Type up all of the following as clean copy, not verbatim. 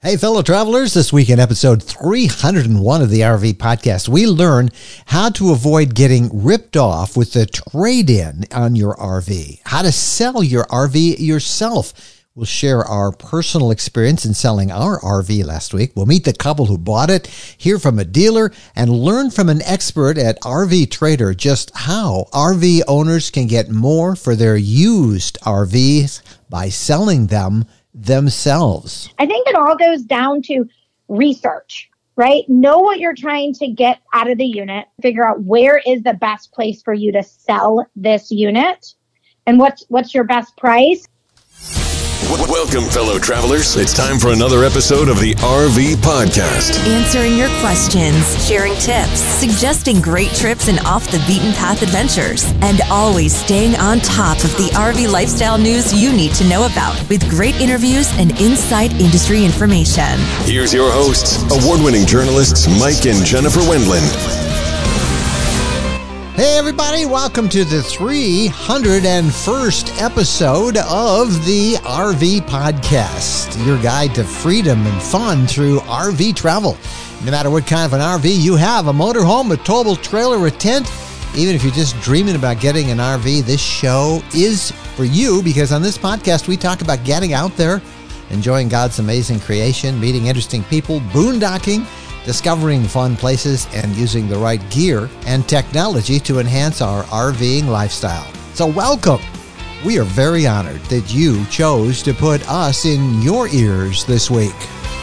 Hey, fellow travelers, this week in episode 301 of the RV podcast, we learn how to avoid getting ripped off with the trade-in on your RV, how to sell your RV yourself. We'll share our personal experience in selling our RV last week. We'll meet the couple who bought it, hear from a dealer, and learn from an expert at RV Trader just how RV owners can get more for their used RVs by selling them themselves. I think it all goes down to research, right? Know what you're trying to get out of the unit, figure out where is the best place for you to sell this unit and what's your best price. Welcome, fellow travelers. It's time for another episode of the RV Podcast. Answering your questions, sharing tips, suggesting great trips and off-the-beaten-path adventures, and always staying on top of the RV lifestyle news you need to know about with great interviews and inside industry information. Here's your hosts, award-winning journalists Mike and Jennifer Wendland. Hey everybody, welcome to the 301st episode of the RV Podcast, your guide to freedom and fun through RV travel. No matter what kind of an RV you have, a motorhome, a towable trailer, a tent, even if you're just dreaming about getting an RV, this show is for you because on this podcast we talk about getting out there, enjoying God's amazing creation, meeting interesting people, boondocking, discovering fun places, and using the right gear and technology to enhance our RVing lifestyle. So welcome. We are very honored that you chose to put us in your ears this week.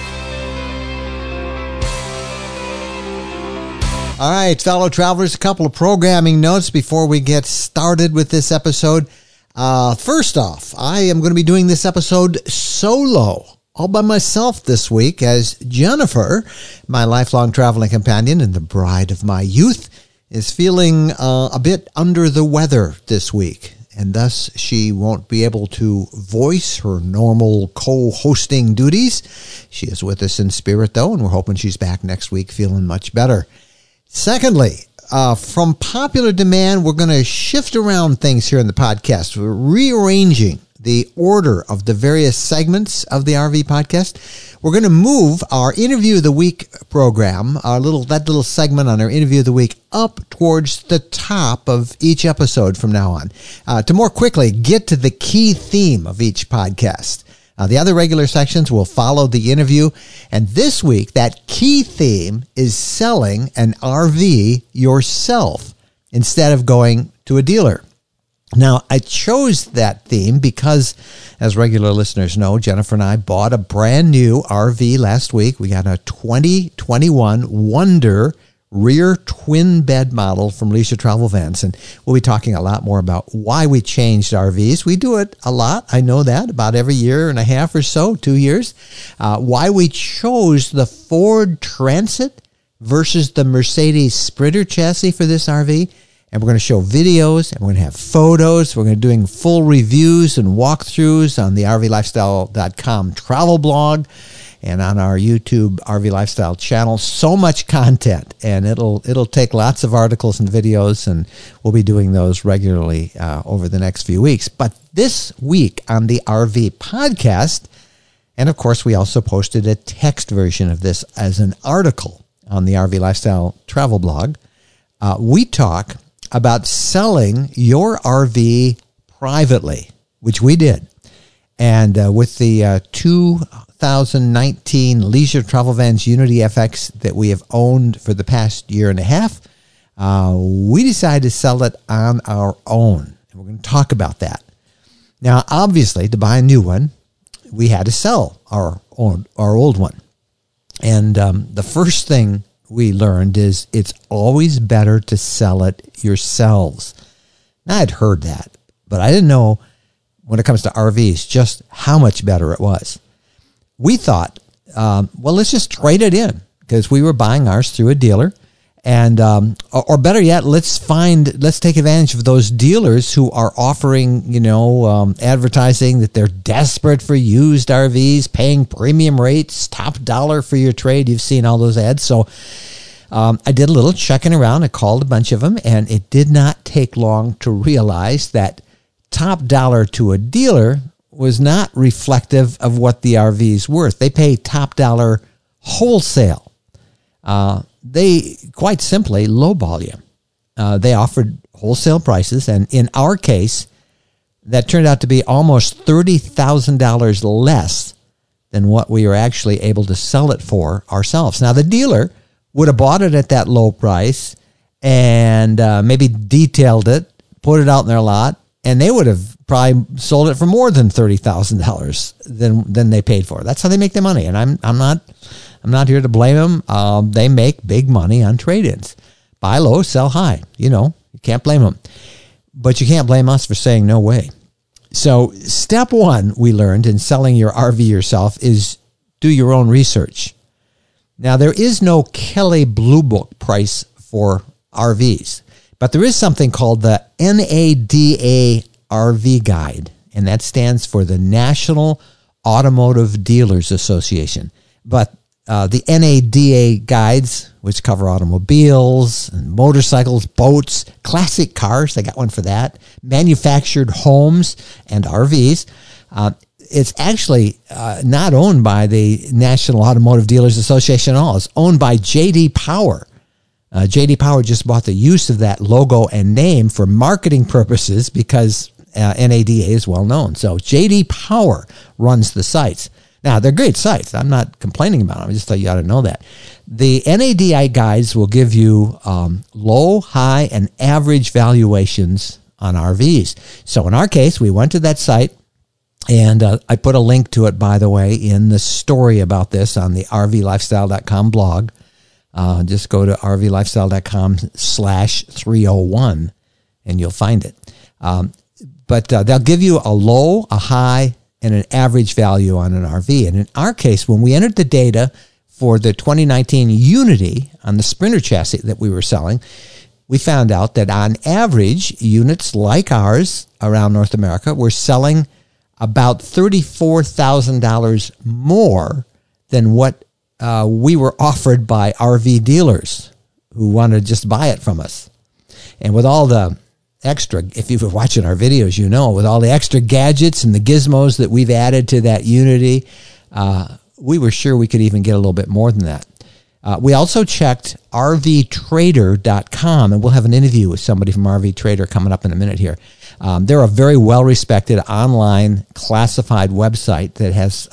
All right, fellow travelers, a couple of programming notes before we get started with this episode. First off, I am going to be doing this episode solo, all by myself this week, as Jennifer, my lifelong traveling companion and the bride of my youth, is feeling a bit under the weather this week, and thus she won't be able to voice her normal co-hosting duties. She is with us in spirit, though, and we're hoping she's back next week feeling much better. Secondly, from popular demand, we're going to shift around things here in the podcast. We're rearranging the order of the various segments of the RV podcast. We're going to move our Interview of the Week program, that little segment on our Interview of the Week, up towards the top of each episode from now on, to more quickly get to the key theme of each podcast. The other regular sections will follow the interview, and this week, that key theme is selling an RV yourself instead of going to a dealer. Now, I chose that theme because, as regular listeners know, Jennifer and I bought a brand new RV last week. We got a 2021 Wonder rear twin bed model from Leisure Travel Vans, and we'll be talking a lot more about why we changed RVs. We do it a lot, I know that, about every year and a half or so, 2 years. Why we chose the Ford Transit versus the Mercedes Sprinter chassis for this RV. And we're going to show videos, and we're going to have photos. We're going to be doing full reviews and walkthroughs on the RVLifestyle.com travel blog and on our YouTube RV Lifestyle channel. So much content, and it'll take lots of articles and videos, and we'll be doing those regularly over the next few weeks. But this week on the RV podcast, and of course we also posted a text version of this as an article on the RV Lifestyle travel blog, we talk about selling your RV privately, which we did. And with the 2019 Leisure Travel Vans Unity FX that we have owned for the past year and a half, we decided to sell it on our own. And we're going to talk about that. Now, obviously, to buy a new one, we had to sell our old one. And the first thing we learned is it's always better to sell it yourselves. Now, I'd heard that, but I didn't know when it comes to RVs just how much better it was. We thought, well, let's just trade it in because we were buying ours through a dealer. And, or better yet, let's take advantage of those dealers who are offering, advertising that they're desperate for used RVs, paying premium rates, top dollar for your trade. You've seen all those ads. So, I did a little checking around. I called a bunch of them, and it did not take long to realize that top dollar to a dealer was not reflective of what the RV is worth. They pay top dollar wholesale. They quite simply lowball you. They offered wholesale prices, and in our case, that turned out to be almost $30,000 less than what we were actually able to sell it for ourselves. Now, the dealer would have bought it at that low price and maybe detailed it, put it out in their lot, and they would have probably sold it for more than $30,000 than they paid for. That's how they make their money, and I'm not here to blame them. They make big money on trade-ins. Buy low, sell high. You can't blame them. But you can't blame us for saying no way. So step one, we learned in selling your RV yourself, is do your own research. Now, there is no Kelley Blue Book price for RVs, but there is something called the NADA RV Guide, and that stands for the National Automotive Dealers Association. But the NADA guides, which cover automobiles and motorcycles, boats, classic cars, they got one for that, manufactured homes and RVs. It's actually not owned by the National Automotive Dealers Association at all. It's owned by J.D. Power. J.D. Power just bought the use of that logo and name for marketing purposes because NADA is well known. So J.D. Power runs the sites. Now, they're great sites. I'm not complaining about them. I just thought you ought to know that. The NADA guides will give you low, high, and average valuations on RVs. So in our case, we went to that site, and I put a link to it, by the way, in the story about this on the RVLifestyle.com blog. Just go to RVLifestyle.com/301, and you'll find it. But they'll give you a low, a high, and an average value on an RV. And in our case, when we entered the data for the 2019 Unity on the Sprinter chassis that we were selling, we found out that on average, units like ours around North America were selling about $34,000 more than what we were offered by RV dealers who wanted to just buy it from us. And with all the extra, if you've been watching our videos, with all the extra gadgets and the gizmos that we've added to that Unity, we were sure we could even get a little bit more than that. We also checked RVTrader.com, and we'll have an interview with somebody from RV Trader coming up in a minute here. They're a very well-respected online classified website that has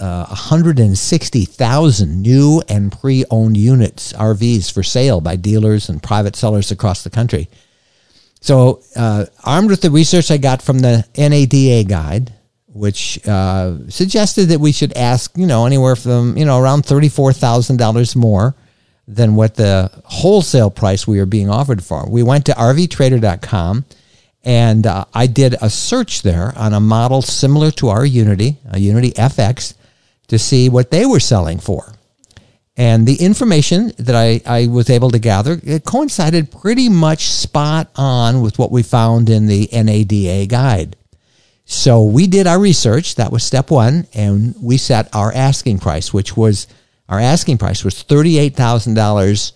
160,000 new and pre-owned units, RVs, for sale by dealers and private sellers across the country. So armed with the research I got from the NADA guide, which suggested that we should ask, anywhere from, around $34,000 more than what the wholesale price we were being offered for. We went to RVTrader.com, and I did a search there on a model similar to our Unity, a Unity FX, to see what they were selling for. And the information that I was able to gather, it coincided pretty much spot on with what we found in the NADA guide. So we did our research. That was step one. And we set our asking price, our asking price was $38,000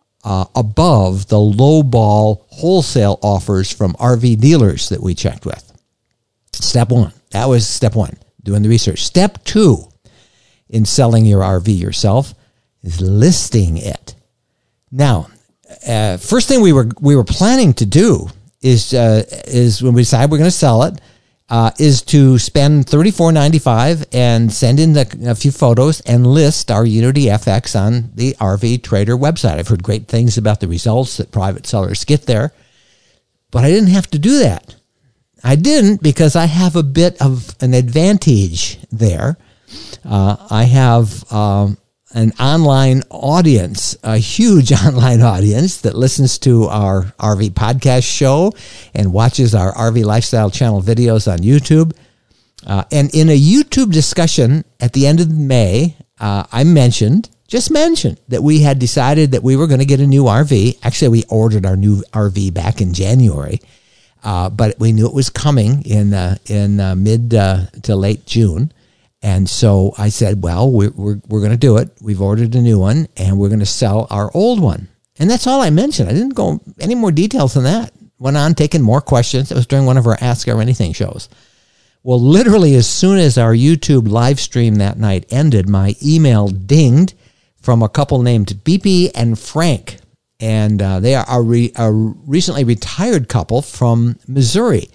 above the lowball wholesale offers from RV dealers that we checked with. Step one. That was step one, doing the research. Step two in selling your RV yourself is listing it. Now, first thing we were planning to do is when we decide we're going to sell it, is to spend $34.95 and send in a few photos and list our Unity FX on the RV Trader website. I've heard great things about the results that private sellers get there, but I didn't have to do that. I didn't because I have a bit of an advantage there. I have an online audience, a huge online audience that listens to our RV podcast show and watches our RV Lifestyle channel videos on YouTube. And in a YouTube discussion at the end of May, I just mentioned that we had decided that we were going to get a new RV. Actually, we ordered our new RV back in January, but we knew it was coming in mid to late June. And so I said, well, we're going to do it. We've ordered a new one, and we're going to sell our old one. And that's all I mentioned. I didn't go any more details than that. Went on taking more questions. It was during one of our Ask Our Anything shows. Well, literally as soon as our YouTube live stream that night ended, my email dinged from a couple named BP and Frank. And they are a recently retired couple from Missouri.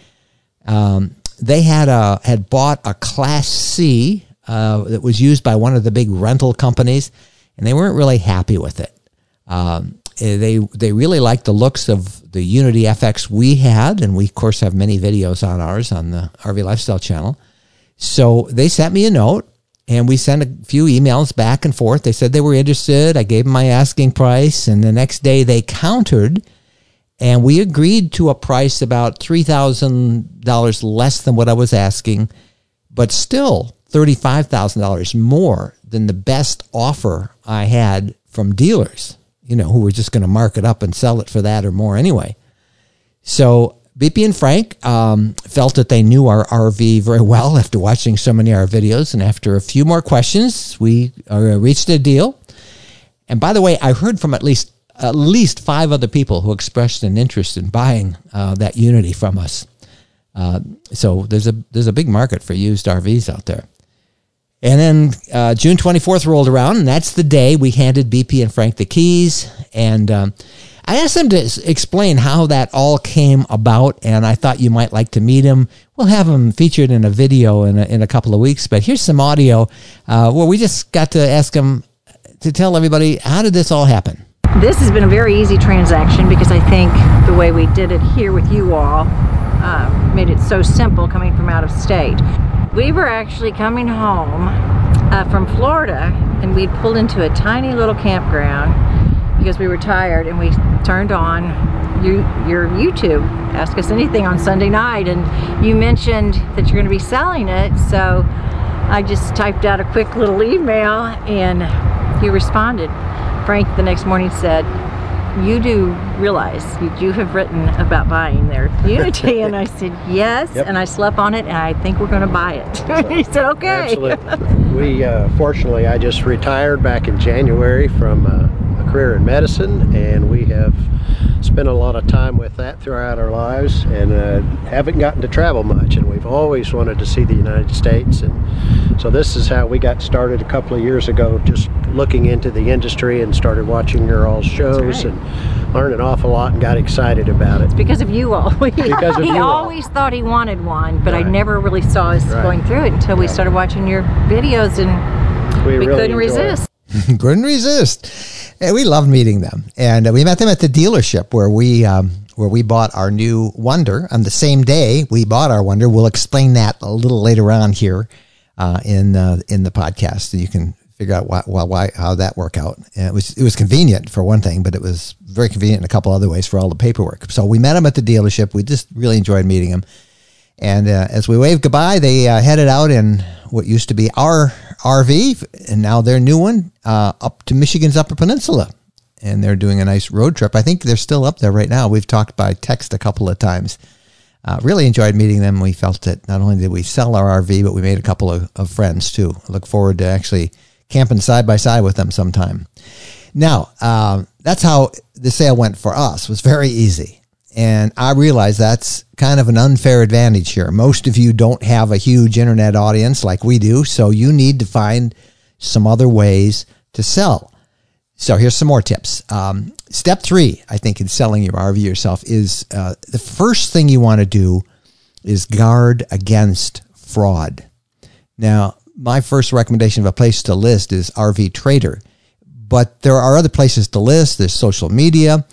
They had bought a Class C that was used by one of the big rental companies, and they weren't really happy with it. They really liked the looks of the Unity FX we had, and we, of course, have many videos on ours on the RV Lifestyle channel. So they sent me a note, and we sent a few emails back and forth. They said they were interested. I gave them my asking price, and the next day they countered, and we agreed to a price about $3,000 less than what I was asking, but still $35,000 more than the best offer I had from dealers, who were just going to mark it up and sell it for that or more anyway. So BP and Frank felt that they knew our RV very well after watching so many of our videos, and after a few more questions, we reached a deal. And by the way, I heard from at least 5 other people who expressed an interest in buying that Unity from us. So there's a big market for used RVs out there. And then June 24th rolled around, and that's the day we handed BP and Frank the keys. And I asked them to explain how that all came about, and I thought you might like to meet him. We'll have him featured in a video in a couple of weeks, but here's some audio where we just got to ask him to tell everybody, how did this all happen? This has been a very easy transaction because I think the way we did it here with you all made it so simple coming from out of state. We were actually coming home from Florida, and we'd pulled into a tiny little campground because we were tired, and we turned on your YouTube, Ask Us Anything, on Sunday night, and you mentioned that you're going to be selling it, so I just typed out a quick little email, and he responded. Frank the next morning said, "You do realize you have written about buying their Unity?" And I said, "Yes." Yep. And I slept on it, and I think we're going to buy it. He said, "Okay." Absolutely. We, fortunately, I just retired back in January from a career in medicine, and we have spent a lot of time with that throughout our lives, and haven't gotten to travel much, and we've always wanted to see the United States. And so this is how we got started a couple of years ago, just looking into the industry, and started watching your all shows and learned an awful lot and got excited about it. It's because of you all. Because of he you always all. Thought he wanted one, but Right. I never really saw us going through it until we started watching your videos, and we really couldn't resist. Couldn't resist. And we loved meeting them. And we met them at the dealership where we bought our new Wonder. On the same day we bought our Wonder. We'll explain that a little later on here in the podcast. You can figure out how that worked out. And it was convenient for one thing, but it was very convenient in a couple other ways for all the paperwork. So we met them at the dealership. We just really enjoyed meeting them. And as we waved goodbye, they headed out in what used to be our RV, and now their new one, up to Michigan's Upper Peninsula. And they're doing a nice road trip. I think they're still up there right now. We've talked by text a couple of times. Really enjoyed meeting them. We felt that not only did we sell our RV, but we made a couple of friends too. I look forward to actually camping side by side with them sometime. Now, that's how the sale went for us. It was very easy. And I realize that's kind of an unfair advantage here. Most of you don't have a huge internet audience like we do, so you need to find some other ways to sell. So here's some more tips. Step 3, I think, in selling your RV yourself is the first thing you want to do is guard against fraud. Now, my first recommendation of a place to list is RV Trader, but there are other places to list. There's social media.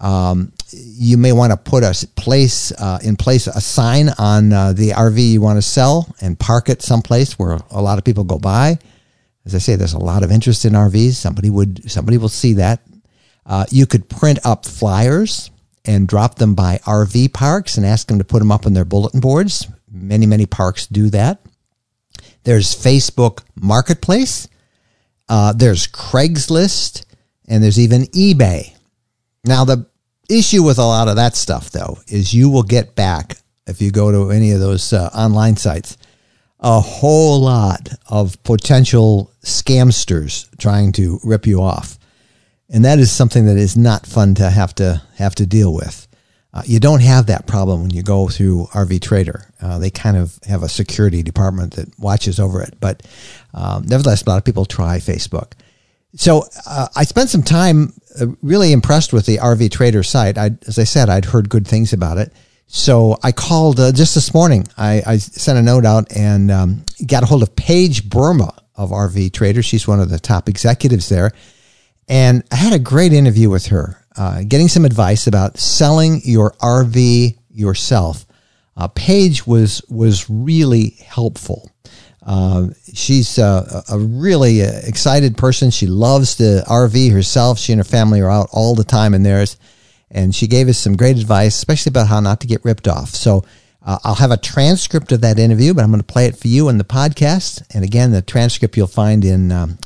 You may want to put in place a sign on the RV you want to sell and park it someplace where a lot of people go by. As I say, there's a lot of interest in RVs. Somebody will see that. You could print up flyers and drop them by RV parks and ask them to put them up on their bulletin boards. Many, many parks do that. There's Facebook Marketplace. There's Craigslist, and there's even eBay. Now, the issue with a lot of that stuff, though, is you will get back, if you go to any of those online sites, a whole lot of potential scamsters trying to rip you off. And that is something that is not fun to have to deal with. You don't have that problem when you go through RV Trader. They kind of have a security department that watches over it. But nevertheless, a lot of people try Facebook. So I spent some time really impressed with the RV Trader site. As I said, I'd heard good things about it. So I called just this morning. I sent a note out and got a hold of Paige Burma of RV Trader. She's one of the top executives there. And I had a great interview with her, getting some advice about selling your RV yourself. Paige was really helpful. She's a really excited person. She loves the RV herself. She and her family are out all the time in theirs. And she gave us some great advice, especially about how not to get ripped off. So I'll have a transcript of that interview, but I'm going to play it for you in the podcast. And again, the transcript you'll find on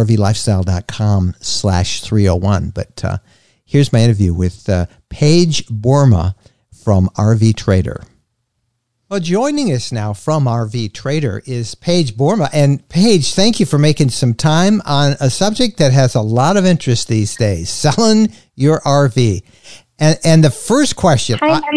rvlifestyle.com/301. But here's my interview with Paige Burma from RV Trader. Well, joining us now from RV Trader is Paige Burma. And Paige, thank you for making some time on a subject that has a lot of interest these days, selling your RV. And the first question,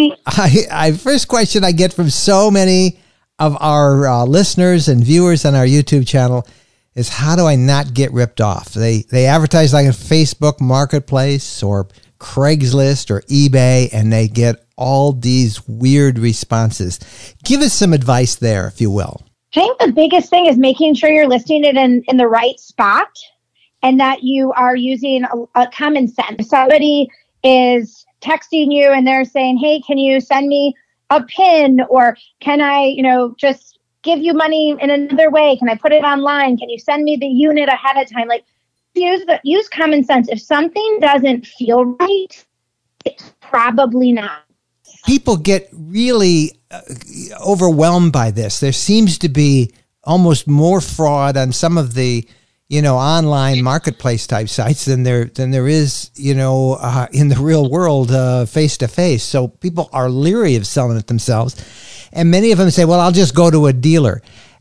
first question I get from so many of our listeners and viewers on our YouTube channel is, how do I not get ripped off? They advertise like a Facebook Marketplace or Craigslist or eBay, and they get all these weird responses. Give us some advice there, if you will. I think the biggest thing is making sure you're listing it in the right spot and that you are using a common sense. If somebody is texting you and they're saying, hey, can you send me a PIN, or can I, just give you money in another way? Can I put it online? Can you send me the unit ahead of time? Like, use common sense. If something doesn't feel right, it's probably not. People get really overwhelmed by this. There seems to be almost more fraud on some of the, online marketplace type sites than there is, in the real world, face to face. So people are leery of selling it themselves. And many of them say, well, I'll just go to a dealer.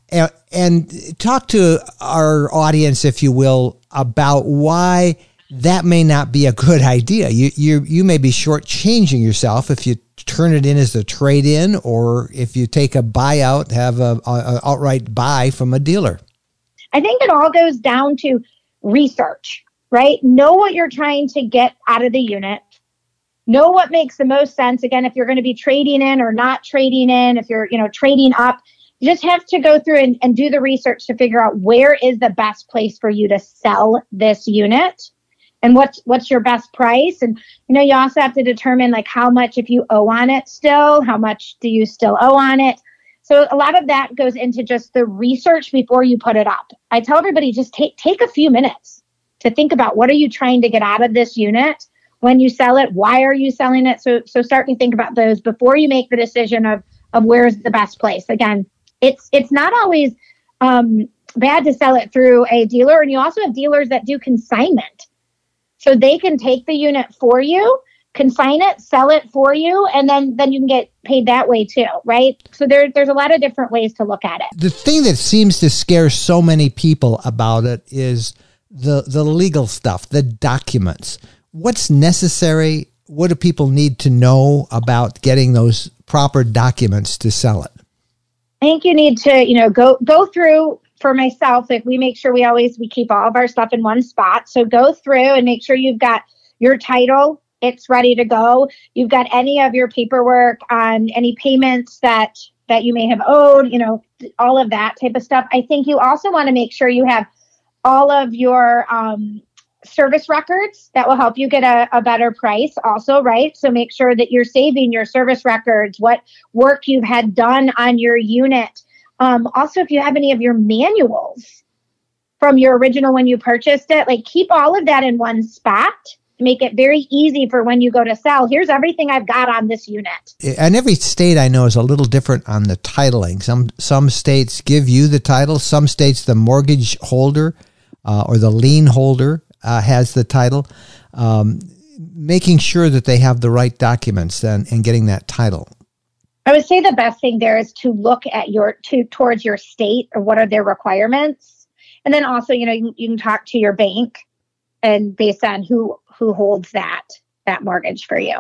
And talk to our audience, if you will, about why that may not be a good idea. You may be shortchanging yourself if you turn it in as a trade-in, or if you take a buyout, have a outright buy from a dealer. I think it all goes down to research, right? Know what you're trying to get out of the unit. Know what makes the most sense. Again, if you're going to be trading in or not trading in, if you're, trading up, you just have to go through and do the research to figure out where is the best place for you to sell this unit and what's your best price. And, you also have to determine like how much, if you owe on it still, how much do you still owe on it? So a lot of that goes into just the research before you put it up. I tell everybody, just take a few minutes to think about, what are you trying to get out of this unit when you sell it? Why are you selling it? So start to think about those before you make the decision of where's the best place. Again, it's not always bad to sell it through a dealer. And you also have dealers that do consignment. So they can take the unit for you, consign it, sell it for you, and then you can get paid that way too, right? So there's a lot of different ways to look at it. The thing that seems to scare so many people about it is the legal stuff, the documents. What's necessary? What do people need to know about getting those proper documents to sell it? I think you need to, go through. For myself, like we make sure we keep all of our stuff in one spot. So go through and make sure you've got your title, it's ready to go. You've got any of your paperwork on any payments that you may have owed, all of that type of stuff. I think you also want to make sure you have all of your service records. That will help you get a better price also, right? So make sure that you're saving your service records, what work you've had done on your unit. Also, if you have any of your manuals from your original when you purchased it, like keep all of that in one spot to make it very easy for when you go to sell. Here's everything I've got on this unit. And every state I know is a little different on the titling. Some states give you the title. Some states the mortgage holder or the lien holder has the title. Making sure that they have the right documents and getting that title. I would say the best thing there is to look at towards your state or what are their requirements. And then also, you can talk to your bank and based on who holds that mortgage for you.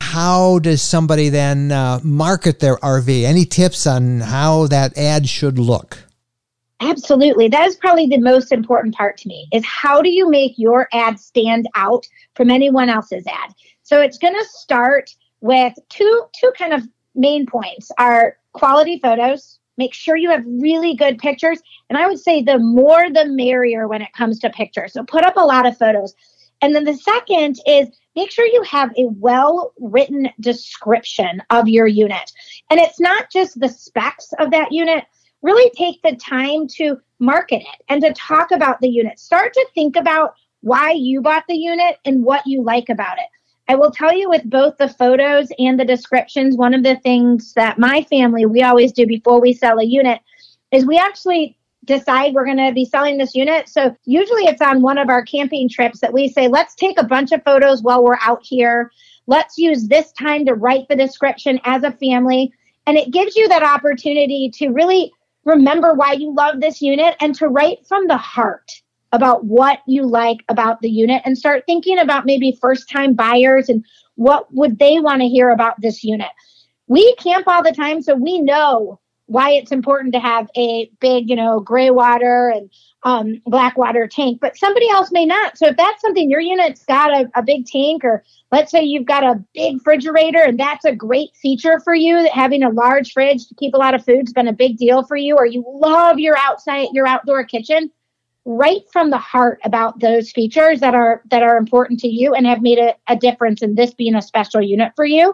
how does somebody then market their RV? Any tips on how that ad should look? Absolutely. That is probably the most important part to me, is how do you make your ad stand out from anyone else's ad? So it's going to start with two kind of main points are quality photos. Make sure you have really good pictures. And I would say the more the merrier when it comes to pictures. So put up a lot of photos. And then the second is make sure you have a well-written description of your unit. And it's not just the specs of that unit. Really take the time to market it and to talk about the unit. Start to think about why you bought the unit and what you like about it. I will tell you, with both the photos and the descriptions, one of the things that my family, we always do before we sell a unit is we actually decide we're going to be selling this unit. So usually it's on one of our camping trips that we say, let's take a bunch of photos while we're out here. Let's use this time to write the description as a family. And it gives you that opportunity to really remember why you love this unit and to write from the heart about what you like about the unit, and start thinking about maybe first-time buyers and what would they want to hear about this unit. We camp all the time, so we know why it's important to have a big, gray water and black water tank, but somebody else may not. So if that's something, your unit's got a big tank, or let's say you've got a big refrigerator and that's a great feature for you, that having a large fridge to keep a lot of food's been a big deal for you, or you love your outdoor kitchen, write from the heart about those features that are important to you and have made a difference in this being a special unit for you.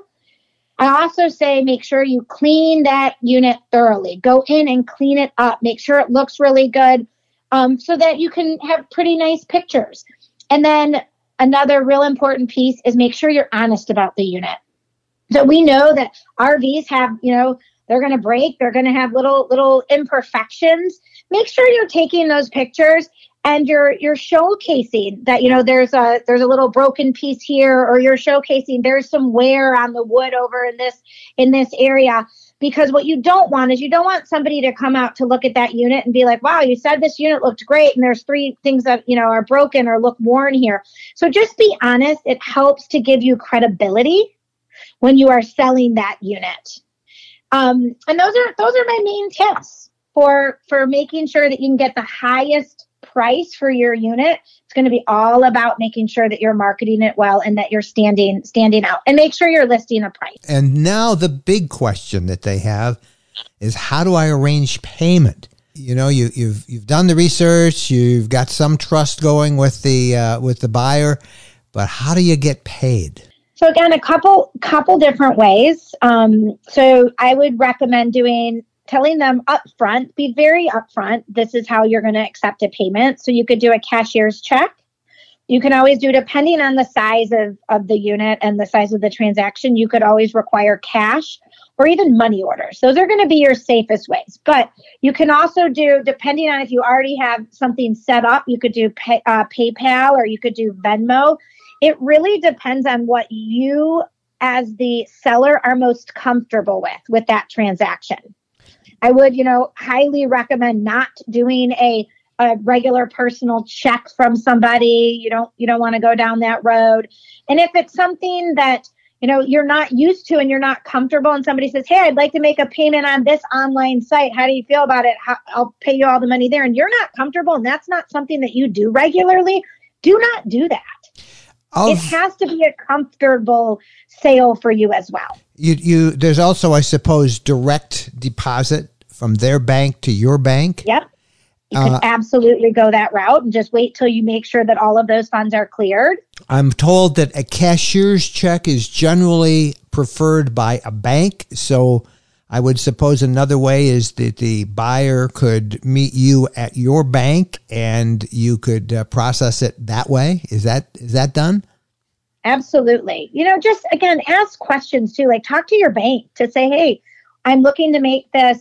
I also say make sure you clean that unit thoroughly. Go in and clean it up. Make sure it looks really good so that you can have pretty nice pictures. And then another real important piece is make sure you're honest about the unit. So we know that RVs have, they're going to break. They're going to have little imperfections. Make sure you're taking those pictures and you're showcasing that, there's a little broken piece here, or you're showcasing there's some wear on the wood over in this area. Because what you don't want is you don't want somebody to come out to look at that unit and be like, wow, you said this unit looked great and there's 3 things that, are broken or look worn here. So just be honest. It helps to give you credibility when you are selling that unit. And those are my main tips for making sure that you can get the highest price for your unit. It's going to be all about making sure that you're marketing it well and that you're standing out, and make sure you're listing a price. And now the big question that they have is, how do I arrange payment? You've done the research, you've got some trust going with the buyer, but how do you get paid? So again, a couple different ways. So I would recommend telling them upfront, be very upfront. This is how you're going to accept a payment. So you could do a cashier's check. You can always do, depending on the size of the unit and the size of the transaction, you could always require cash or even money orders. Those are going to be your safest ways. But you can also do, depending on if you already have something set up, you could do PayPal, or you could do Venmo. It really depends on what you as the seller are most comfortable with that transaction. I would, highly recommend not doing a regular personal check from somebody. You don't want to go down that road. And if it's something that, you're not used to and you're not comfortable, and somebody says, hey, I'd like to make a payment on this online site, how do you feel about it? I'll pay you all the money there. And you're not comfortable, and that's not something that you do regularly, do not do that. It has to be a comfortable sale for you as well. There's also, I suppose, direct deposit from their bank to your bank. Yep. You can absolutely go that route and just wait till you make sure that all of those funds are cleared. I'm told that a cashier's check is generally preferred by a bank. So I would suppose another way is that the buyer could meet you at your bank and you could process it that way. Is that done? Absolutely. Just again, ask questions too. Like, talk to your bank to say, hey, I'm looking to make this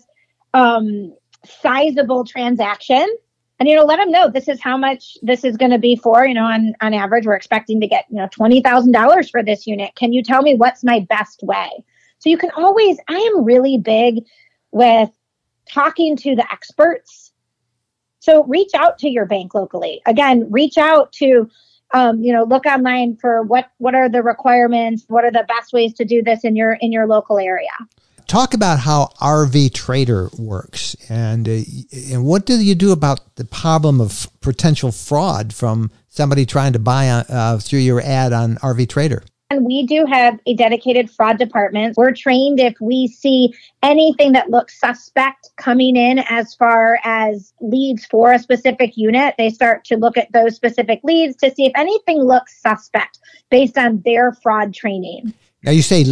sizable transaction, and let them know this is how much this is going to be for. On average, we're expecting to get $20,000 for this unit. Can you tell me what's my best way? So you can always. I am really big with talking to the experts. So reach out to your bank locally. Again, reach out to look online for what are the requirements, what are the best ways to do this in your local area. Talk about how RV Trader works, and what do you do about the problem of potential fraud from somebody trying to buy through your ad on RV Trader? And we do have a dedicated fraud department. We're trained if we see anything that looks suspect coming in as far as leads for a specific unit. They start to look at those specific leads to see if anything looks suspect based on their fraud training. Now, you say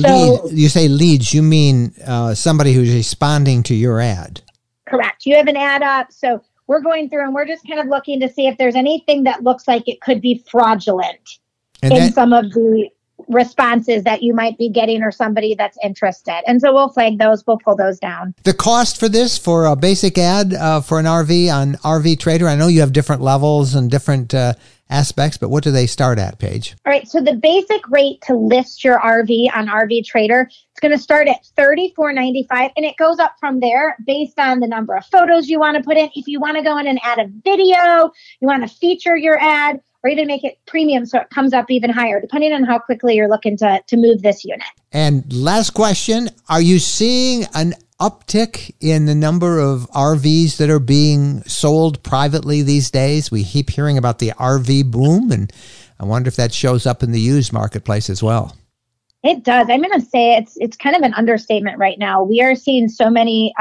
leads. You mean somebody who's responding to your ad? Correct. You have an ad up, so we're going through and we're just kind of looking to see if there's anything that looks like it could be fraudulent in some of the responses that you might be getting, or somebody that's interested. And so we'll flag those. We'll pull those down. The cost for this, for a basic ad for an RV on RV Trader, I know you have different levels and different aspects, but what do they start at, Paige? All right. So the basic rate to list your RV on RV Trader, it's going to start at $34.95, and it goes up from there based on the number of photos you want to put in. If you want to go in and add a video, you want to feature your ad, or even make it premium so it comes up even higher, depending on how quickly you're looking to move this unit. And last question, are you seeing an uptick in the number of RVs that are being sold privately these days? We keep hearing about the RV boom, and I wonder if that shows up in the used marketplace as well. It does. I'm going to say it's kind of an understatement right now. We are seeing so many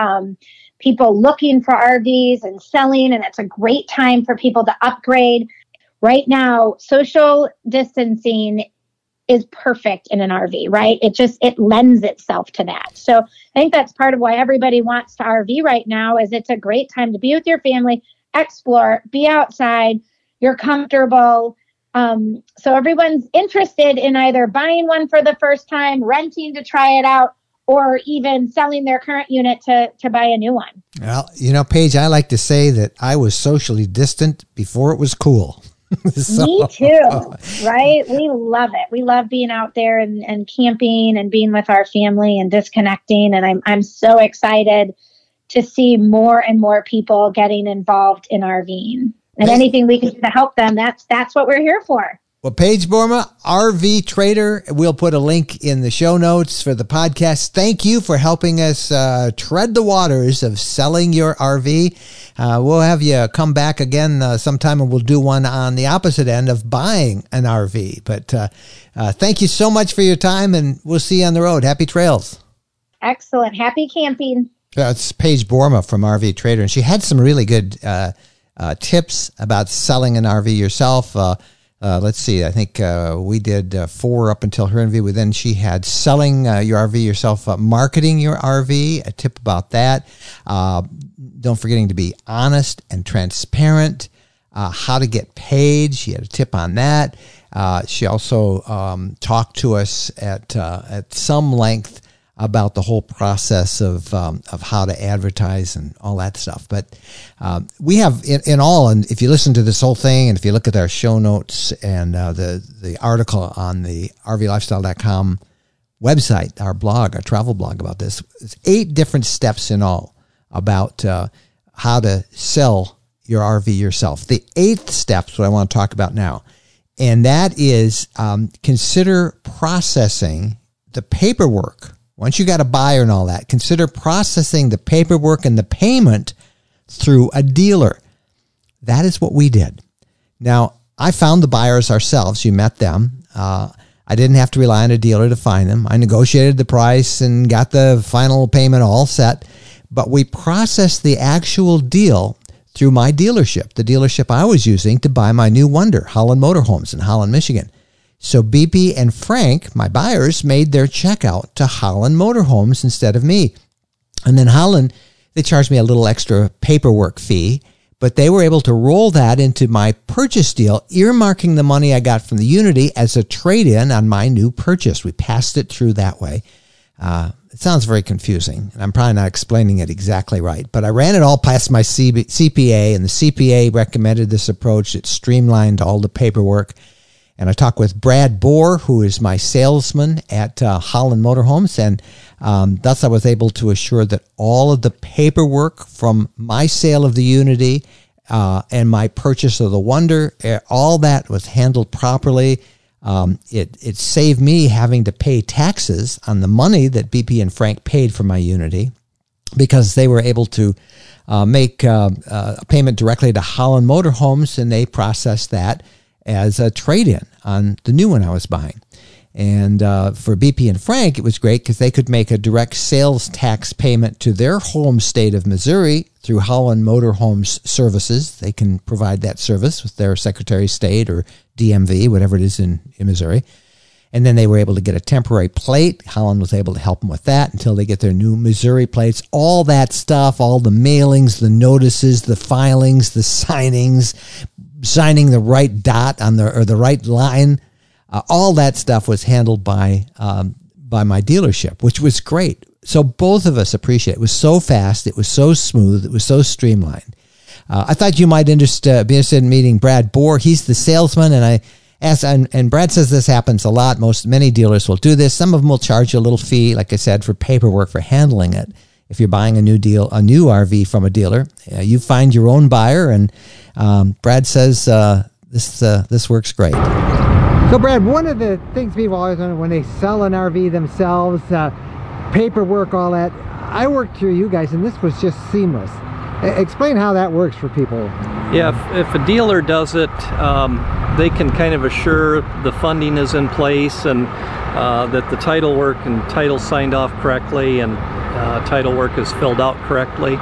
people looking for RVs and selling, and it's a great time for people to upgrade. Right now, social distancing is perfect in an RV, right? It lends itself to that. So I think that's part of why everybody wants to RV right now, is it's a great time to be with your family, explore, be outside, you're comfortable. So everyone's interested in either buying one for the first time, renting to try it out, or even selling their current unit to buy a new one. Well, Paige, I like to say that I was socially distant before it was cool. Me too, right? We love it. We love being out there and camping and being with our family and disconnecting. And I'm so excited to see more and more people getting involved in RVing. And anything we can do to help them, that's what we're here for. Well, Paige Boerma, RV Trader, we'll put a link in the show notes for the podcast. Thank you for helping us tread the waters of selling your RV. We'll have you come back again sometime, and we'll do one on the opposite end of buying an RV. But thank you so much for your time, and we'll see you on the road. Happy trails. Excellent. Happy camping. It's Paige Boerma from RV Trader, and she had some really good tips about selling an RV yourself. Let's see, I think we did 4 up until her interview. Then she had selling your RV yourself, marketing your RV, a tip about that. Don't forgetting to be honest and transparent, how to get paid. She had a tip on that. She also talked to us at some length about the whole process of how to advertise and all that stuff. But we have in all, and if you listen to this whole thing, and if you look at our show notes and the article on the RVLifestyle.com website, our blog, our travel blog about this, it's 8 different steps in all about how to sell your RV yourself. The 8th step is what I want to talk about now, and that is consider processing the paperwork. Once you got a buyer and all that, consider processing the paperwork and the payment through a dealer. That is what we did. Now, I found the buyers ourselves. You met them. I didn't have to rely on a dealer to find them. I negotiated the price and got the final payment all set. But we processed the actual deal through my dealership, the dealership I was using to buy my new Wonder, Holland Motorhomes in Holland, Michigan. So BP and Frank, my buyers, made their check out to Holland Motorhomes instead of me. And then Holland, they charged me a little extra paperwork fee, but they were able to roll that into my purchase deal, earmarking the money I got from the Unity as a trade-in on my new purchase. We passed it through that way. It sounds very confusing, and I'm probably not explaining it exactly right, but I ran it all past my CPA, and the CPA recommended this approach. It streamlined all the paperwork. And I talked with Brad Bohr, who is my salesman at Holland Motorhomes, and thus I was able to assure that all of the paperwork from my sale of the Unity and my purchase of the Wonder, all that was handled properly. It saved me having to pay taxes on the money that BP and Frank paid for my Unity, because they were able to make a payment directly to Holland Motorhomes, and they processed that as a trade-in on the new one I was buying. And for BP and Frank, it was great because they could make a direct sales tax payment to their home state of Missouri through Holland Motorhomes Services. They can provide that service with their Secretary of State or DMV, whatever it is in Missouri. And then they were able to get a temporary plate. Holland was able to help them with that until they get their new Missouri plates. All that stuff, all the mailings, the notices, the filings, the signings, signing the right dot on the right line. All that stuff was handled by my dealership, which was great. So both of us appreciate it. It was so fast. It was so smooth. It was so streamlined. I thought you might be interested in meeting Brad Bohr. He's the salesman, and I asked, and Brad says this happens a lot. Many dealers will do this. Some of them will charge you a little fee, like I said, for paperwork for handling it. If you're buying a new RV from a dealer, you find your own buyer, and Brad says this works great. So, Brad, one of the things people always wonder when they sell an RV themselves, paperwork, all that, I worked through you guys, and this was just seamless. Explain how that works for people. Yeah, if a dealer does it, they can kind of assure the funding is in place and that the title work and title signed off correctly and title work is filled out correctly.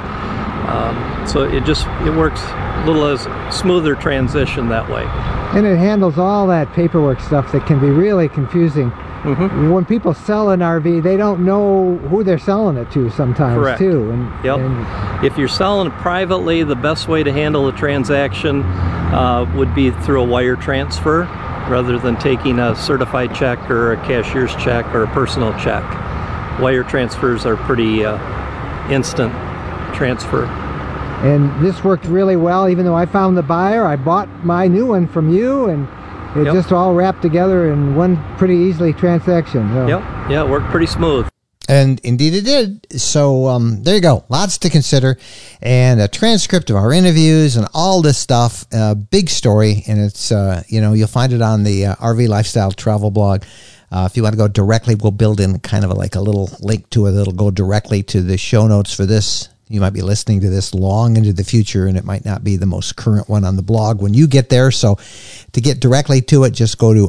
So it works a little as smoother transition that way. And it handles all that paperwork stuff that can be really confusing. Mm-hmm. When people sell an RV, they don't know who they're selling it to sometimes. Correct. Too. And if you're selling it privately, the best way to handle the transaction would be through a wire transfer rather than taking a certified check or a cashier's check or a personal check. Wire transfers are pretty instant transfer. And this worked really well. Even though I found the buyer, I bought my new one from you, and it just all wrapped together in one pretty easily transaction. So. Yeah, it worked pretty smooth. And indeed it did. So there you go. Lots to consider. And a transcript of our interviews and all this stuff. Big story. And it's, you'll find it on the RV Lifestyle Travel blog. If you want to go directly, we'll build in kind of like a little link to it that'll go directly to the show notes for this. You might be listening to this long into the future, and it might not be the most current one on the blog when you get there. So to get directly to it, just go to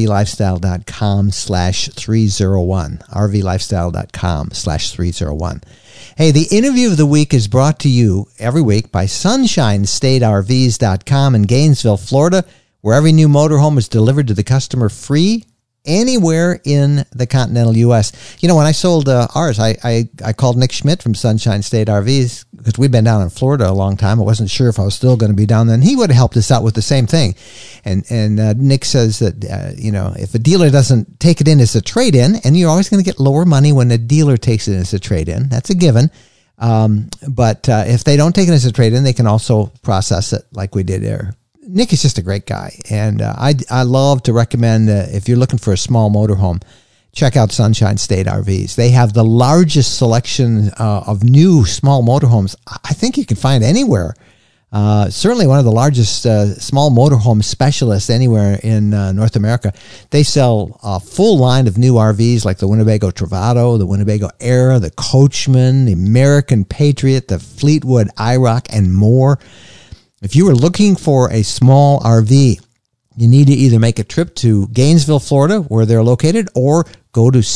rvlifestyle.com/301. rvlifestyle.com/301. Hey, the interview of the week is brought to you every week by SunshineStateRVs.com in Gainesville, Florida, where every new motorhome is delivered to the customer free anywhere in the continental U.S. You know, when I sold ours, I called Nick Schmidt from Sunshine State RVs because we'd been down in Florida a long time. I wasn't sure if I was still going to be down there, and he would have helped us out with the same thing. And Nick says that, if a dealer doesn't take it in as a trade-in, and you're always going to get lower money when a dealer takes it as a trade-in. That's a given. But if they don't take it as a trade-in, they can also process it like we did there. Nick is just a great guy, and I love to recommend if you're looking for a small motorhome, check out Sunshine State RVs. They have the largest selection of new small motorhomes I think you can find anywhere. Certainly one of the largest small motorhome specialists anywhere in North America. They sell a full line of new RVs like the Winnebago Travato, the Winnebago Era, the Coachman, the American Patriot, the Fleetwood IROC, and more. If you are looking for a small RV, you need to either make a trip to Gainesville, Florida, where they're located, or go to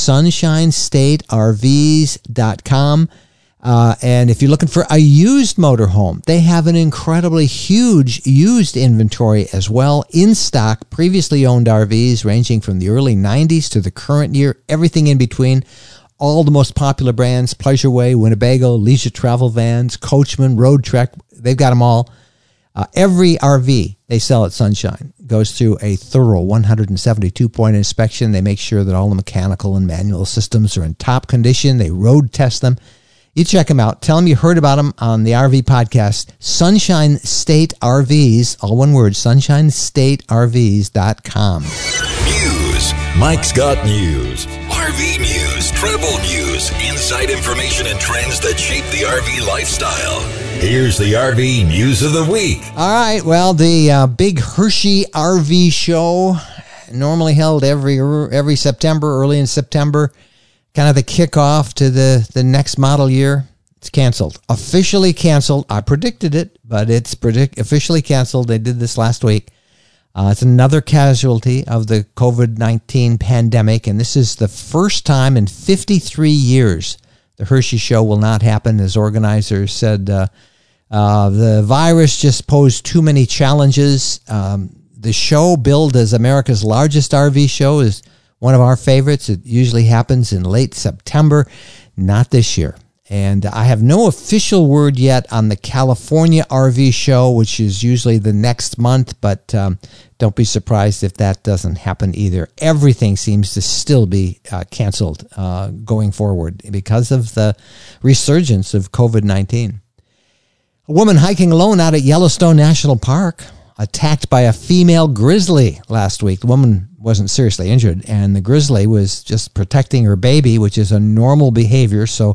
SunshineStateRVs.com. And if you're looking for a used motorhome, they have an incredibly huge used inventory as well, in stock, previously owned RVs ranging from the early 90s to the current year, everything in between. All the most popular brands, Pleasureway, Winnebago, Leisure Travel Vans, Coachman, Road Trek, they've got them all. Every RV they sell at Sunshine goes through a thorough 172-point inspection. They make sure that all the mechanical and manual systems are in top condition. They road test them. You check them out. Tell them you heard about them on the RV podcast. Sunshine State RVs, all one word, SunshineStateRVs.com. News. Mike's got news. RV news, travel news, inside information, and trends that shape the RV lifestyle. Here's the RV news of the week. All right. Well, the big Hershey RV show, normally held every September, early in September, kind of the kickoff to the next model year. It's canceled. Officially canceled. I predicted it, but it's officially canceled. They did this last week. It's another casualty of the COVID-19 pandemic, and this is the first time in 53 years the Hershey show will not happen. As organizers said, the virus just posed too many challenges. The show, billed as America's largest RV show, is one of our favorites. It usually happens in late September, not this year. And I have no official word yet on the California RV show, which is usually the next month, but don't be surprised if that doesn't happen either. Everything seems to still be canceled going forward because of the resurgence of COVID-19. A woman hiking alone out at Yellowstone National Park attacked by a female grizzly last week. The woman wasn't seriously injured, and the grizzly was just protecting her baby, which is a normal behavior, so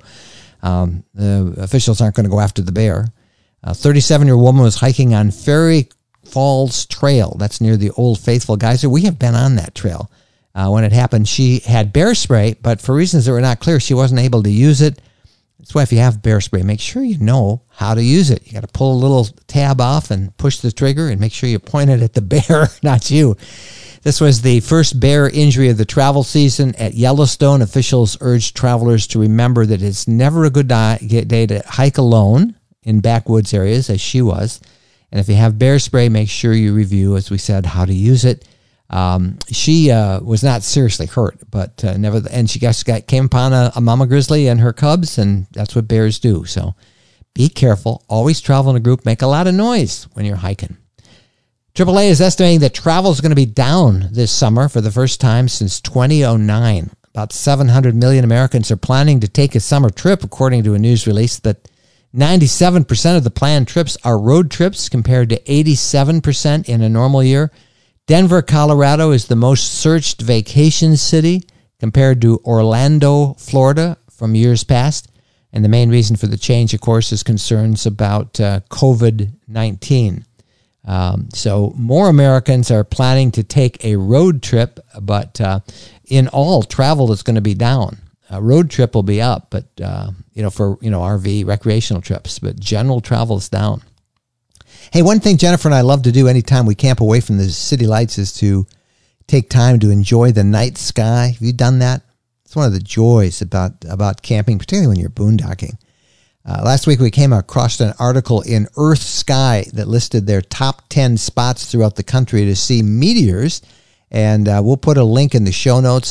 the officials aren't going to go after the bear. A 37-year-old woman was hiking on Fairy Falls Trail. That's near the Old Faithful Geyser. We have been on that trail. When it happened, she had bear spray, but for reasons that were not clear, she wasn't able to use it. That's why if you have bear spray, make sure you know how to use it. You got to pull a little tab off and push the trigger and make sure you point it at the bear, not you. This was the first bear injury of the travel season at Yellowstone. Officials urged travelers to remember that it's never a good day to hike alone in backwoods areas, as she was. And if you have bear spray, make sure you review, as we said, how to use it. She was not seriously hurt, but and she came upon a mama grizzly and her cubs, and that's what bears do. So be careful. Always travel in a group. Make a lot of noise when you're hiking. AAA is estimating that travel is going to be down this summer for the first time since 2009. About 700 million Americans are planning to take a summer trip, according to a news release. That 97% of the planned trips are road trips compared to 87% in a normal year. Denver, Colorado is the most searched vacation city compared to Orlando, Florida from years past. And the main reason for the change, of course, is concerns about COVID-19. So more Americans are planning to take a road trip, but in all, travel is going to be down. A road trip will be up, but for RV recreational trips, but general travel is down. Hey, one thing Jennifer and I love to do anytime we camp away from the city lights is to take time to enjoy the night sky. Have you done that? It's one of the joys about camping, particularly when you're boondocking. Last week we came across an article in Earth Sky that listed their top 10 spots throughout the country to see meteors. And we'll put a link in the show notes,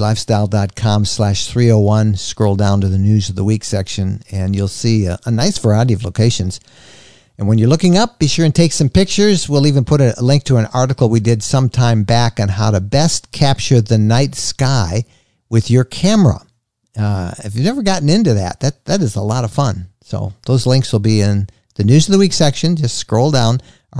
rvlifestyle.com/301. Scroll down to the News of the Week section, and you'll see a nice variety of locations. And when you're looking up, be sure and take some pictures. We'll even put a link to an article we did some time back on how to best capture the night sky with your camera. If you've never gotten into that is a lot of fun. So those links will be in the News of the Week section. Just scroll down,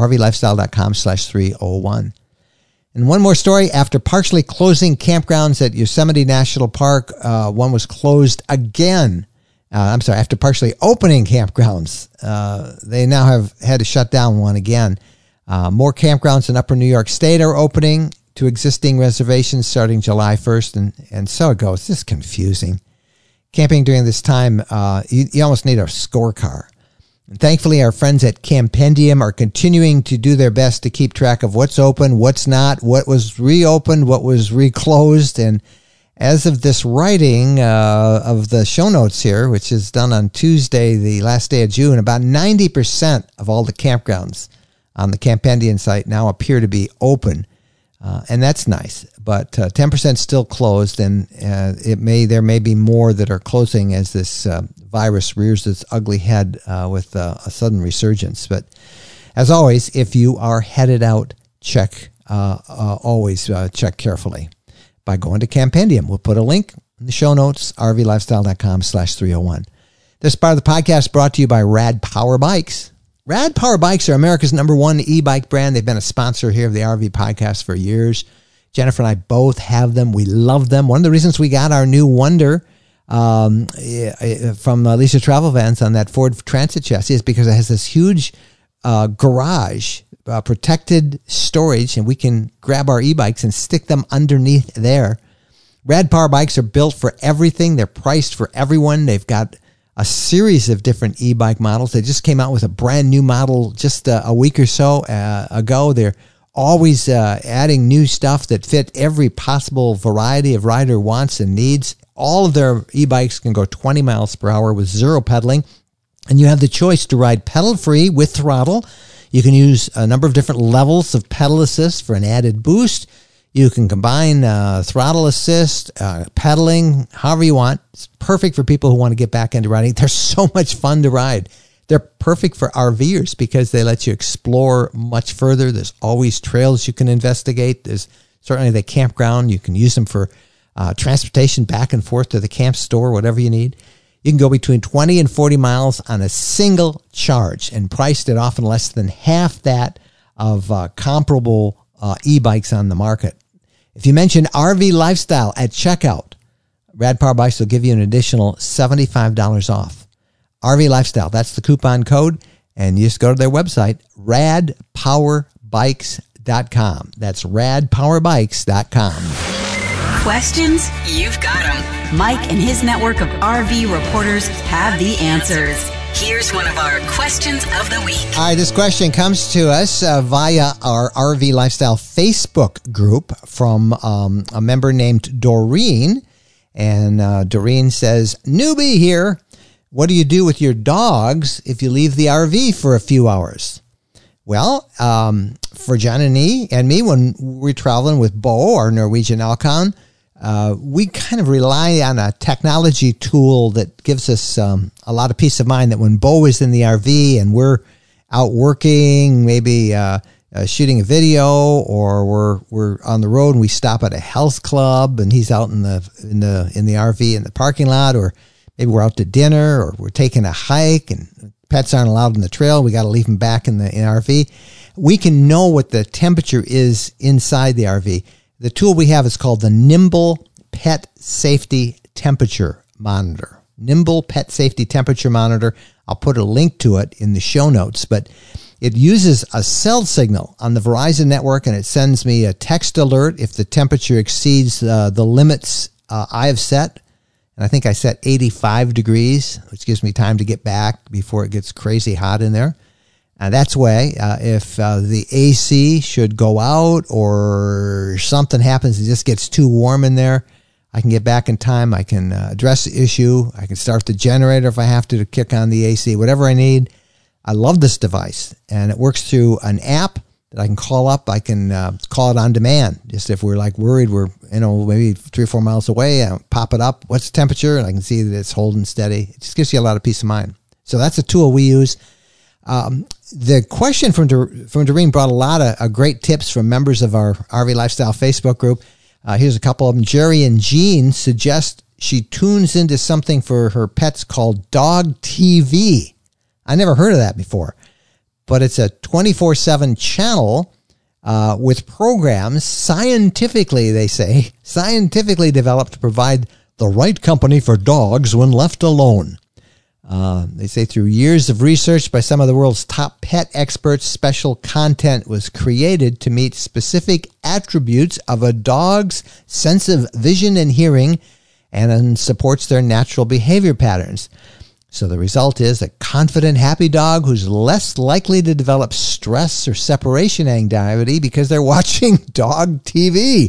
rvlifestyle.com/301. And one more story. After partially closing campgrounds at Yosemite National Park, one was closed again. After partially opening campgrounds, they now have had to shut down one again. More campgrounds in Upper New York State are opening to existing reservations starting July 1st, and so it goes. This is confusing. Camping during this time, you almost need a scorecard. And thankfully, our friends at Campendium are continuing to do their best to keep track of what's open, what's not, what was reopened, what was reclosed. And as of this writing of the show notes here, which is done on Tuesday, the last day of June, about 90% of all the campgrounds on the Campendium site now appear to be open. And that's nice, but 10% still closed, and there may be more that are closing as this virus rears its ugly head with a sudden resurgence. But as always, if you are headed out, always check carefully by going to Campendium. We'll put a link in the show notes, rvlifestyle.com/301. This part of the podcast brought to you by Rad Power Bikes. Rad Power Bikes are America's #1 e-bike brand. They've been a sponsor here of the RV podcast for years. Jennifer and I both have them. We love them. One of the reasons we got our new Wonder from Alicia Travel Vans on that Ford Transit chassis is because it has this huge garage, protected storage, and we can grab our e-bikes and stick them underneath there. Rad Power bikes are built for everything. They're priced for everyone. They've got a series of different e-bike models. They just came out with a brand new model just a week or so ago. They're always adding new stuff that fit every possible variety of rider wants and needs. All of their e-bikes can go 20 miles per hour with zero pedaling. And you have the choice to ride pedal-free with throttle. You can use a number of different levels of pedal assist for an added boost. You can combine throttle assist, pedaling, however you want. It's perfect for people who want to get back into riding. They're so much fun to ride. They're perfect for RVers because they let you explore much further. There's always trails you can investigate. There's certainly the campground. You can use them for transportation back and forth to the camp store, whatever you need. You can go between 20 and 40 miles on a single charge, and priced at often less than half that of comparable e-bikes on the market. If you mention RV Lifestyle at checkout, Rad Power Bikes will give you an additional $75 off. RV Lifestyle, that's the coupon code, and you just go to their website, radpowerbikes.com. That's radpowerbikes.com. Questions? You've got them. Mike and his network of RV reporters have the answers. Here's one of our questions of the week. All right, this question comes to us via our RV Lifestyle Facebook group from a member named Doreen. And Doreen says, newbie here. What do you do with your dogs if you leave the RV for a few hours? Well, for John and me, when we're traveling with Bo, our Norwegian Alcon, we kind of rely on a technology tool that gives us a lot of peace of mind that when Bo is in the RV and we're out working, maybe shooting a video, or we're on the road and we stop at a health club and he's out in the RV in the parking lot, or maybe we're out to dinner, or we're taking a hike and pets aren't allowed in the trail. We got to leave them back in the RV. We can know what the temperature is inside the RV. The tool we have is called the Nimble Pet Safety Temperature Monitor. Nimble Pet Safety Temperature Monitor. I'll put a link to it in the show notes, but it uses a cell signal on the Verizon network, and it sends me a text alert if the temperature exceeds the limits I have set. And I think I set 85 degrees, which gives me time to get back before it gets crazy hot in there. That's why if the AC should go out or something happens, it just gets too warm in there, I can get back in time. I can address the issue. I can start the generator if I have to kick on the AC, whatever I need. I love this device, and it works through an app that I can call up. I can call it on demand. Just if we're like worried, we're maybe 3 or 4 miles away, I pop it up. What's the temperature? And I can see that it's holding steady. It just gives you a lot of peace of mind. So that's a tool we use. The question from Doreen brought a lot of great tips from members of our RV Lifestyle Facebook group. Here's a couple of them. Jerry and Jean suggest she tunes into something for her pets called Dog TV. I never heard of that before, but it's a 24/7 channel with programs scientifically developed to provide the right company for dogs when left alone. They say through years of research by some of the world's top pet experts, special content was created to meet specific attributes of a dog's sense of vision and hearing, and supports their natural behavior patterns. So the result is a confident, happy dog who's less likely to develop stress or separation anxiety because they're watching dog TV.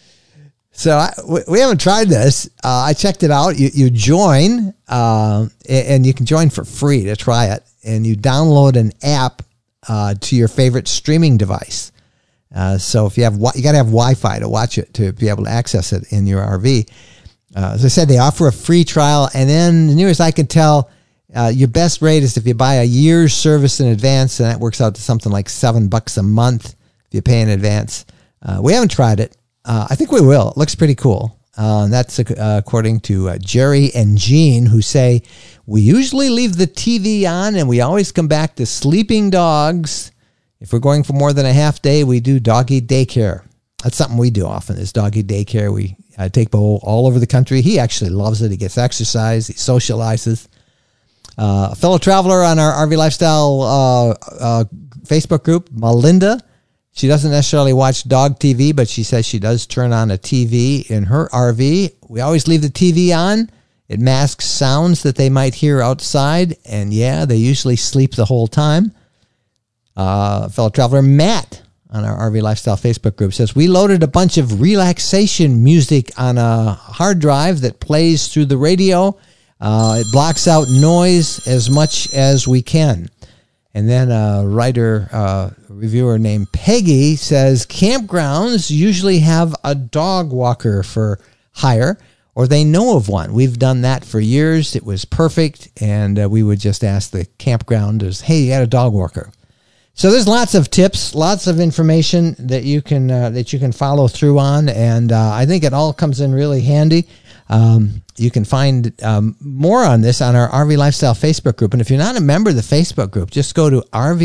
So we haven't tried this. I checked it out. You join, and you can join for free to try it. And you download an app to your favorite streaming device. So if you got to have Wi-Fi to watch it, to be able to access it in your RV. As I said, they offer a free trial, and then, as near as I can tell, your best rate is if you buy a year's service in advance, and that works out to something like $7 a month if you pay in advance. We haven't tried it. I think we will. It looks pretty cool. And that's according to Jerry and Jean, who say, we usually leave the TV on, and we always come back to sleeping dogs. If we're going for more than a half day, we do doggy daycare. That's something we do often, is doggy daycare. We take Bo all over the country. He actually loves it. He gets exercise. He socializes. A fellow traveler on our RV Lifestyle Facebook group, Melinda. She doesn't necessarily watch dog TV, but she says she does turn on a TV in her RV. We always leave the TV on. It masks sounds that they might hear outside. And yeah, they usually sleep the whole time. Fellow traveler Matt on our RV Lifestyle Facebook group says, we loaded a bunch of relaxation music on a hard drive that plays through the radio. It blocks out noise as much as we can. And then a reviewer named Peggy says, campgrounds usually have a dog walker for hire, or they know of one. We've done that for years. It was perfect. And we would just ask the campgrounders, hey, you got a dog walker? So there's lots of tips, lots of information that you can follow through on. And I think it all comes in really handy. You can find more on this on our RV Lifestyle Facebook group. And if you're not a member of the Facebook group, just go to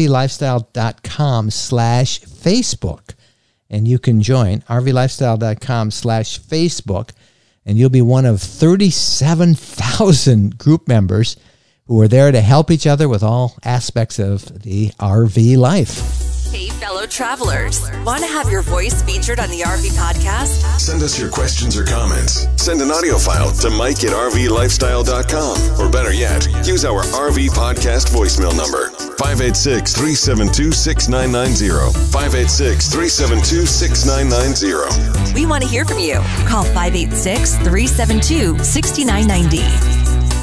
rvlifestyle.com/Facebook and you can join rvlifestyle.com/Facebook, and you'll be one of 37,000 group members who are there to help each other with all aspects of the RV life. Hey, fellow travelers. Want to have your voice featured on the RV podcast? Send us your questions or comments. Send an audio file to Mike at rvlifestyle.com. Or better yet, use our RV podcast voicemail number, 586-372-6990. 586-372-6990. We want to hear from you. Call 586-372-6990.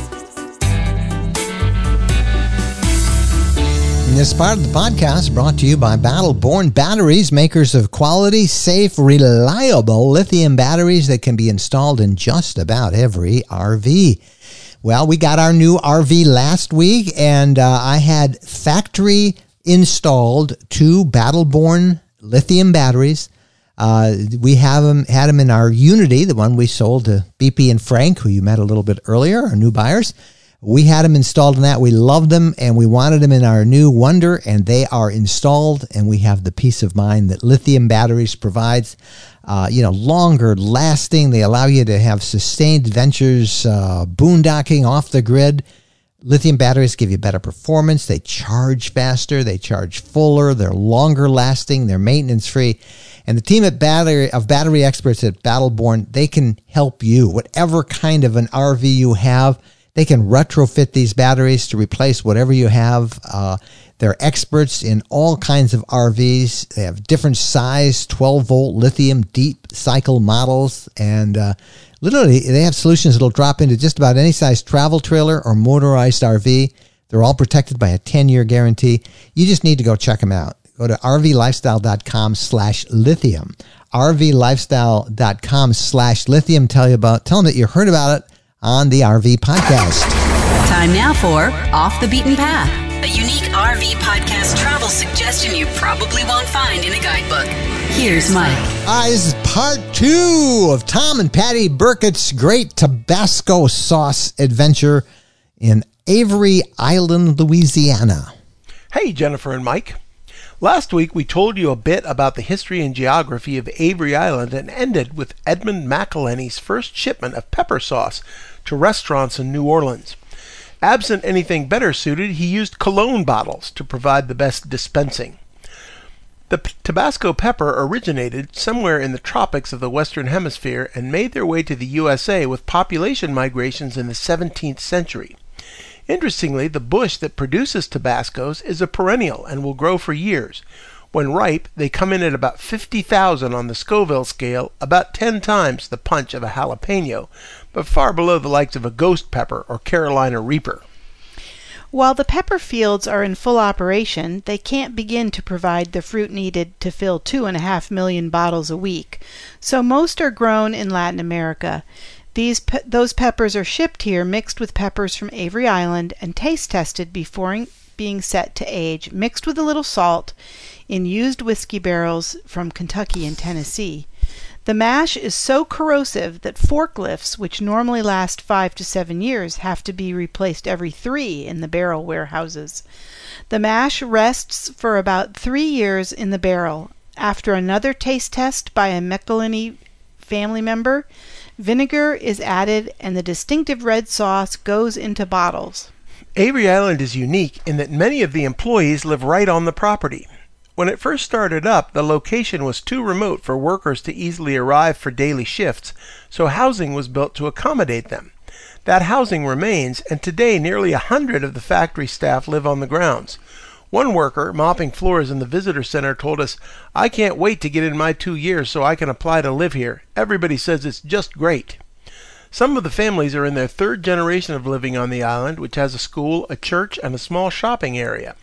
This part of the podcast brought to you by Battle-Born Batteries, makers of quality, safe, reliable lithium batteries that can be installed in just about every RV. Well, we got our new RV last week, and I had factory installed 2 Battle-Born lithium batteries. We had them in our Unity, the one we sold to BP and Frank, who you met a little bit earlier, our new buyers. We had them installed in that. We loved them, and we wanted them in our new Wonder, and they are installed, and we have the peace of mind that lithium batteries provides. Longer lasting. They allow you to have sustained adventures, boondocking off the grid. Lithium batteries give you better performance. They charge faster. They charge fuller. They're longer lasting. They're maintenance free. And the team of battery experts at Battle-Born, they can help you. Whatever kind of an RV you have, they can retrofit these batteries to replace whatever you have. They're experts in all kinds of RVs. They have different size, 12-volt lithium deep cycle models. And literally, they have solutions that will drop into just about any size travel trailer or motorized RV. They're all protected by a 10-year guarantee. You just need to go check them out. Go to rvlifestyle.com/lithium. rvlifestyle.com/lithium. Tell them that you heard about it on the RV podcast. Time now for Off the Beaten Path, a unique RV podcast travel suggestion you probably won't find in a guidebook. Here's Mike. This is part 2 of Tom and Patty Burkett's great Tabasco sauce adventure in Avery Island, Louisiana. Hey, Jennifer and Mike. Last week, we told you a bit about the history and geography of Avery Island and ended with Edmund McElhenney's first shipment of pepper sauce to restaurants in New Orleans. Absent anything better suited, he used cologne bottles to provide the best dispensing. The Tabasco pepper originated somewhere in the tropics of the Western Hemisphere and made their way to the USA with population migrations in the 17th century. Interestingly, the bush that produces Tabascos is a perennial and will grow for years. When ripe, they come in at about 50,000 on the Scoville scale, about 10 times the punch of a jalapeno, but far below the likes of a ghost pepper or Carolina Reaper. While the pepper fields are in full operation, they can't begin to provide the fruit needed to fill 2.5 million bottles a week, so most are grown in Latin America. Those peppers are shipped here mixed with peppers from Avery Island and taste tested before being set to age, mixed with a little salt in used whiskey barrels from Kentucky and Tennessee. The mash is so corrosive that forklifts, which normally last 5 to 7 years, have to be replaced every 3 in the barrel warehouses. The mash rests for about 3 years in the barrel, after another taste test by a McElhenney family member, vinegar is added and the distinctive red sauce goes into bottles. Avery Island is unique in that many of the employees live right on the property. When it first started up, the location was too remote for workers to easily arrive for daily shifts, so housing was built to accommodate them. That housing remains, and today nearly 100 of the factory staff live on the grounds. One worker, mopping floors in the visitor center, told us, "I can't wait to get in my 2 years so I can apply to live here. Everybody says it's just great." Some of the families are in their third generation of living on the island, which has a school, a church, and a small shopping area.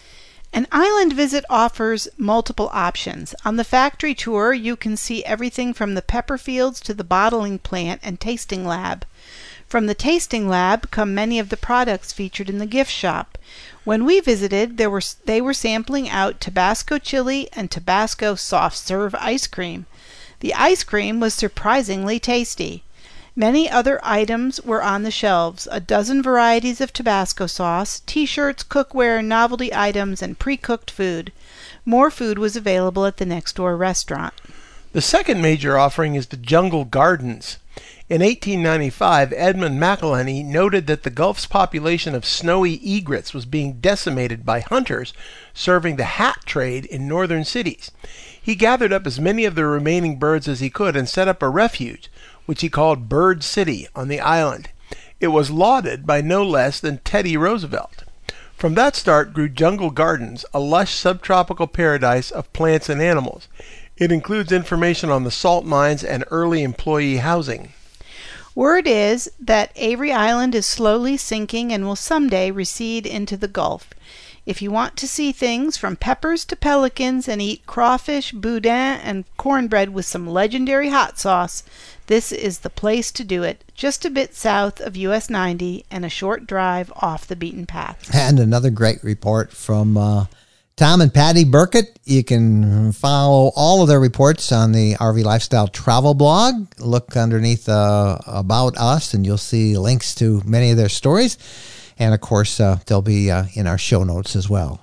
An island visit offers multiple options. On the factory tour, you can see everything from the pepper fields to the bottling plant and tasting lab. From the tasting lab come many of the products featured in the gift shop. When we visited, they were sampling out Tabasco chili and Tabasco soft serve ice cream. The ice cream was surprisingly tasty. Many other items were on the shelves, a dozen varieties of Tabasco sauce, t-shirts, cookware, novelty items, and pre-cooked food. More food was available at the next door restaurant. The second major offering is the Jungle Gardens. In 1895, Edmund McElhenney noted that the Gulf's population of snowy egrets was being decimated by hunters serving the hat trade in northern cities. He gathered up as many of the remaining birds as he could and set up a refuge, which he called Bird City, on the island. It was lauded by no less than Teddy Roosevelt. From that start grew Jungle Gardens, a lush subtropical paradise of plants and animals. It includes information on the salt mines and early employee housing. Word is that Avery Island is slowly sinking and will someday recede into the Gulf. If you want to see things from peppers to pelicans and eat crawfish, boudin, and cornbread with some legendary hot sauce, this is the place to do it, just a bit south of US 90 and a short drive off the beaten path. And another great report from Tom and Patty Burkett. You can follow all of their reports on the RV Lifestyle Travel blog. Look underneath About Us, and you'll see links to many of their stories. And, of course, they'll be in our show notes as well.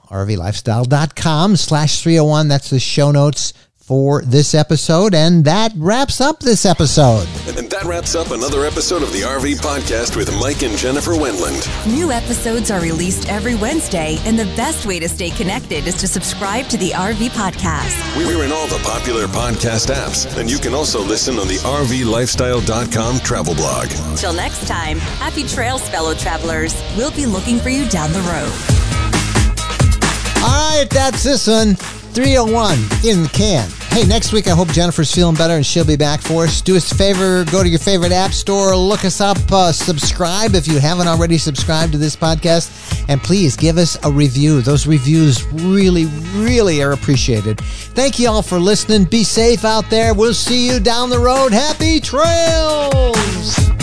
RVLifestyle.com/301. That's the show notes for this episode. And that wraps up this episode. And that wraps up another episode of the RV Podcast with Mike and Jennifer Wendland. New episodes are released every Wednesday, and the best way to stay connected is to subscribe to the RV Podcast. We're in all the popular podcast apps, and you can also listen on the RVLifestyle.com travel blog. Till next time, happy trails, fellow travelers. We'll be looking for you down the road. All right, that's this one. 301 in the can. Hey, next week I hope Jennifer's feeling better and she'll be back for us. Do us a favor, go to your favorite app store, look us up, subscribe if you haven't already subscribed to this podcast, and please give us a review. Those reviews really, really are appreciated. Thank you all for listening. Be safe out there. We'll see you down the road. Happy trails!